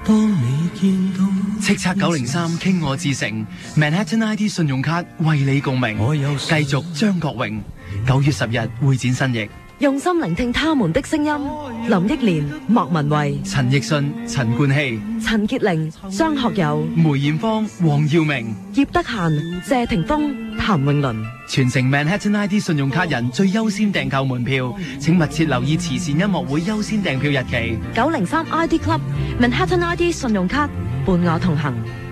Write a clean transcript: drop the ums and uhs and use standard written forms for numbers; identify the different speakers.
Speaker 1: 當你見到
Speaker 2: 叱咤903傾我至誠 Manhattan ID 信用卡為你共鳴，繼續張國榮9月10日會展新翼，
Speaker 3: 用心聆聽他們的聲音。林憶蓮、莫文蔚、
Speaker 2: 陳奕迅、陳冠希、
Speaker 3: 陳潔靈、張學友、
Speaker 2: 梅艷芳、黃耀明、
Speaker 3: 葉德嫻、謝霆鋒、譚詠麟。
Speaker 2: 全城 Manhattan ID 信用卡人最優先訂購門票，請密切留意慈善音樂會優先訂票日期。
Speaker 3: 903 ID Club Manhattan ID 信用卡，伴我同行。